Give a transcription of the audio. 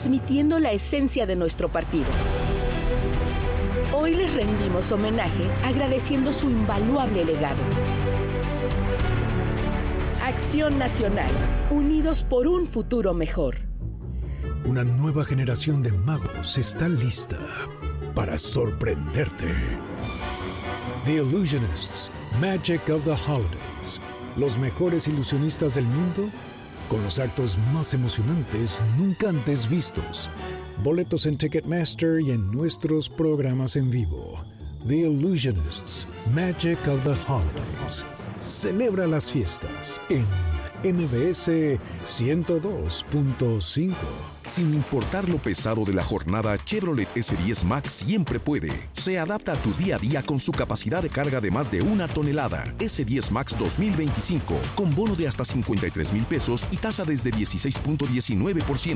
transmitiendo la esencia de nuestro partido. Hoy les rendimos homenaje agradeciendo su invaluable legado. Acción Nacional, unidos por un futuro mejor. Una nueva generación de magos está lista para sorprenderte. The Illusionists, Magic of the Holidays. Los mejores ilusionistas del mundo con los actos más emocionantes nunca antes vistos. Boletos en Ticketmaster y en nuestros programas en vivo. The Illusionists, Magic of the Holidays. Celebra las fiestas en MBS 102.5. Sin importar lo pesado de la jornada, Chevrolet S10 Max siempre puede. Se adapta a tu día a día con su capacidad de carga de más de 1 tonelada. S10 Max 2025, con bono de hasta $53,000 y tasa desde 16.19%.